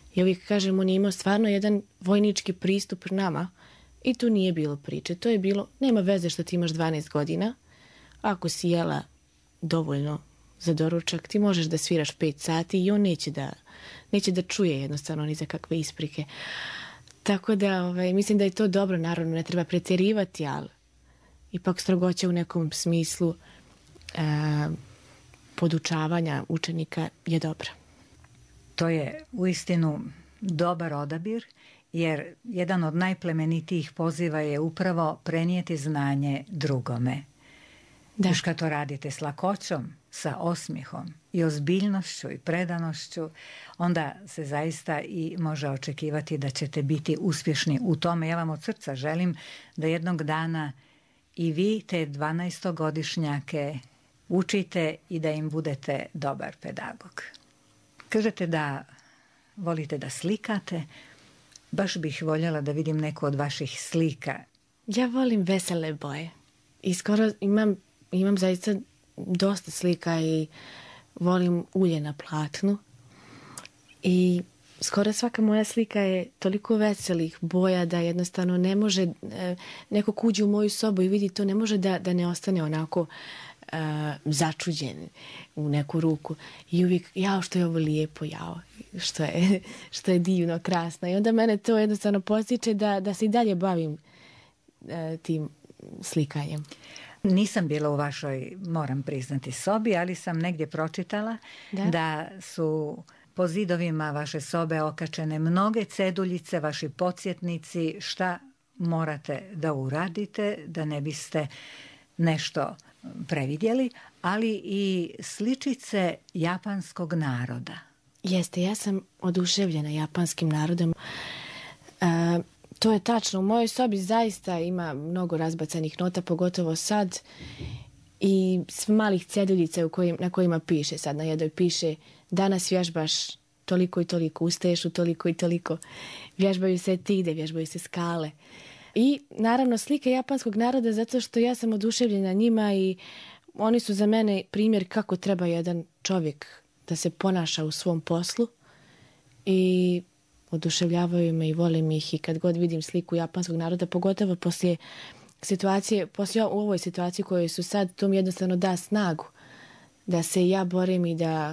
Ja uvijek kažem, on je imao stvarno jedan vojnički pristup nama i tu nije bilo priče. To je bilo, nema veze što ti imaš dvanaest godina, ako si jela dovoljno za doručak, ti možeš da sviraš pet sati i on neće da, neće da čuje jednostavno ni za kakve isprike. Tako da ovaj, mislim da je to dobro, naravno ne treba pretjerivati, ali ipak strogoća u nekom smislu e, podučavanja učenika je dobra. To je uistinu dobar odabir, jer jedan od najplemenitijih poziva je upravo prenijeti znanje drugome. Da. Još kad to radite s lakoćom, sa osmihom i ozbiljnošću i predanošću, onda se zaista i može očekivati da ćete biti uspješni u tome. Ja vam od srca želim da jednog dana i vi te dvanaestogodišnjake učite i da im budete dobar pedagog. Kažete da volite da slikate. Baš bih voljela da vidim neku od vaših slika. Ja volim vesele boje i skoro imam, imam zaista dosta slika i volim ulje na platnu i skoro svaka moja slika je toliko veselih boja da jednostavno ne može, neko kuđe u moju sobu i vidi to, ne može da, da ne ostane onako uh, začuđen u neku ruku i uvijek, jao što je ovo lijepo, jao što je, što je divno, krasno i onda mene to jednostavno postiče da, da se i dalje bavim uh, tim slikanjem. Nisam bila u vašoj, moram priznati, sobi, ali sam negdje pročitala da, da su po zidovima vaše sobe okačene mnoge ceduljice, vaši podsjetnici šta morate da uradite, da ne biste nešto previdjeli, ali i sličice japanskog naroda. Jeste, ja sam oduševljena japanskim narodom. Uh, To je tačno. U mojoj sobi zaista ima mnogo razbacanih nota, pogotovo sad. I sve malih ceduljica u kojim, na kojima piše. Sad na jednoj piše danas vježbaš toliko i toliko, ustaješ u toliko i toliko. Vježbaju se tigde, vježbaju se skale. I naravno slike japanskog naroda zato što ja sam oduševljena njima i oni su za mene primjer kako treba jedan čovjek da se ponaša u svom poslu. I oduševljavaju me i volim ih i kad god vidim sliku japanskog naroda, pogotovo poslije situacije, poslije u ovoj situaciji kojoj su sad, to mi jednostavno da snagu da se ja borim i da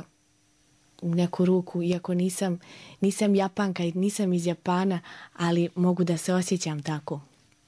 u neku ruku, iako nisam, nisam Japanka i nisam iz Japana, ali mogu da se osjećam tako.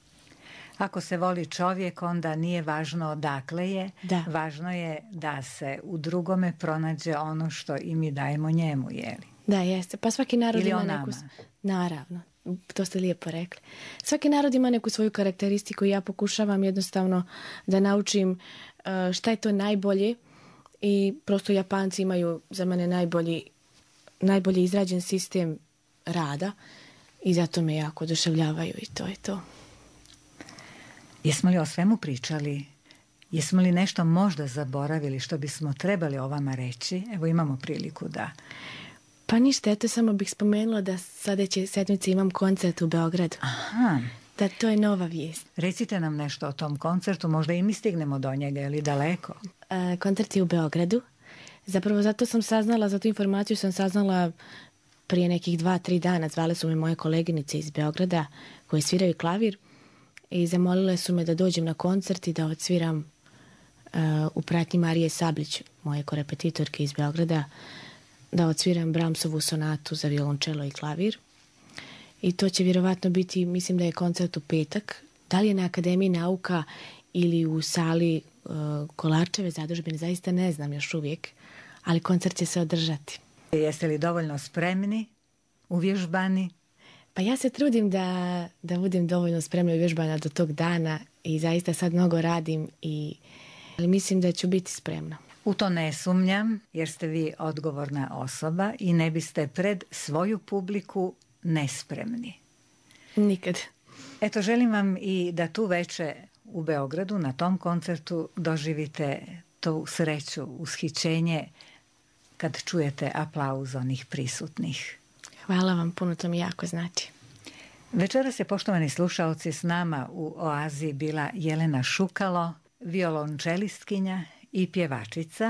Ako se voli čovjek, onda nije važno odakle je, da. Važno je da se u drugome pronađe ono što i mi dajemo njemu, jeli? Da, jeste. Pa svaki narod Ili ima neku... Naravno, to ste lijepo rekli. Svaki narod ima neku svoju karakteristiku i ja pokušavam jednostavno da naučim šta je to najbolje i prosto Japanci imaju za mene najbolji, najbolji izrađen sistem rada i zato me jako oduševljavaju i to je to. Jesmo li o svemu pričali? Jesmo li nešto možda zaboravili što bismo trebali o vama reći? Evo imamo priliku da... Pa ništa, eto samo bih spomenula da sljedeće sedmice imam koncert u Beogradu. Aha. Da, to je nova vijest. Recite nam nešto o tom koncertu, možda i mi stignemo do njega ili daleko. E, koncert je u Beogradu. Zapravo zato sam saznala, za tu informaciju sam saznala prije nekih dva, tri dana. Zvale su me moje koleginice iz Beograda koje sviraju klavir i zamolile su me da dođem na koncert i da odsviram uh, u pratnji Marije Sablić, moje korepetitorke iz Beograda, da odsviram Brahmsovu sonatu za violončelo i klavir. I to će vjerovatno biti, mislim da je koncert u petak. Da li je na Akademiji nauka ili u sali uh, Kolarčeve zadužbine, zaista ne znam još uvijek, ali koncert će se održati. Jeste li dovoljno spremni, uvježbani? Pa ja se trudim da, da budem dovoljno spremna i uvježbana do tog dana i zaista sad mnogo radim, i, ali mislim da ću biti spremna. U to ne sumnjam, jer ste vi odgovorna osoba i ne biste pred svoju publiku nespremni. Nikad. Eto, želim vam i da tu veče u Beogradu na tom koncertu doživite tu sreću, ushićenje kad čujete aplauz onih prisutnih. Hvala vam puno, to mi jako znači. Večeras je, poštovani slušaoci, s nama u Oazi bila Jelena Šukalo, violončelistkinja i pjevačica,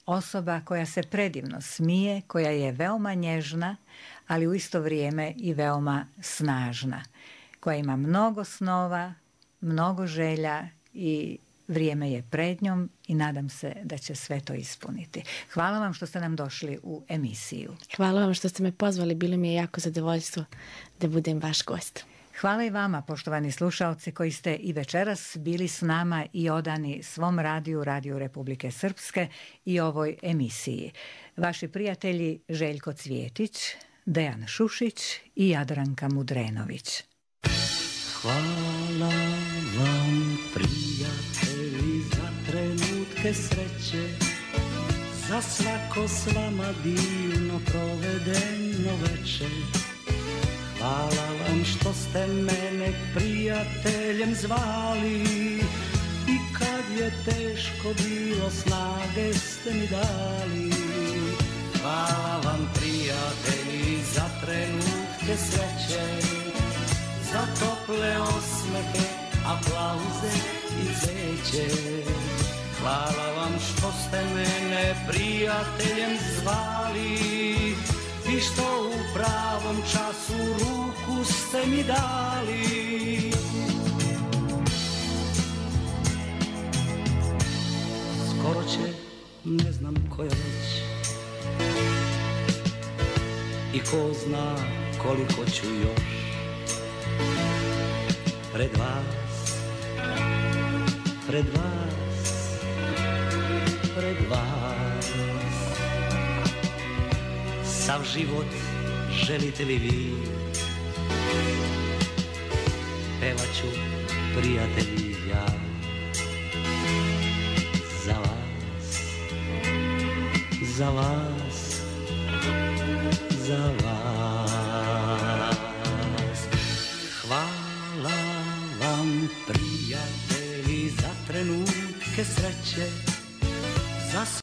osoba koja se predivno smije, koja je veoma nježna, ali u isto vrijeme i veoma snažna, koja ima mnogo snova, mnogo želja i vrijeme je pred njom i nadam se da će sve to ispuniti. Hvala vam što ste nam došli u emisiju. Hvala vam što ste me pozvali, bilo mi je jako zadovoljstvo da budem vaš gost. Hvala i vama, poštovani slušaoci, koji ste i večeras bili s nama i odani svom radiju, Radiju Republike Srpske i ovoj emisiji. Vaši prijatelji Željko Cvjetić, Dejan Šušić i Jadranka Mudrenović. Hvala vam, prijatelji, za trenutke sreće, za svako s vama divno provedeno večer. Hvala vam što ste mene prijateljem zvali i kad je teško bilo snage ste mi dali. Hvala vam, prijatelji, za trenutke sreće, za tople osmehe, aplauze i cveće. Hvala vam što ste mene prijateljem zvali i što u pravom času ruku ste mi dali. Skoro će, ne znam koja već, i ko zna koliko ću još pred vas, pred vas, pred vas. Sav život želite li vi, pevat ću, prijatelji, ja za vas, za vas, za vas. Hvala vam, prijatelji, za trenutke sreće, za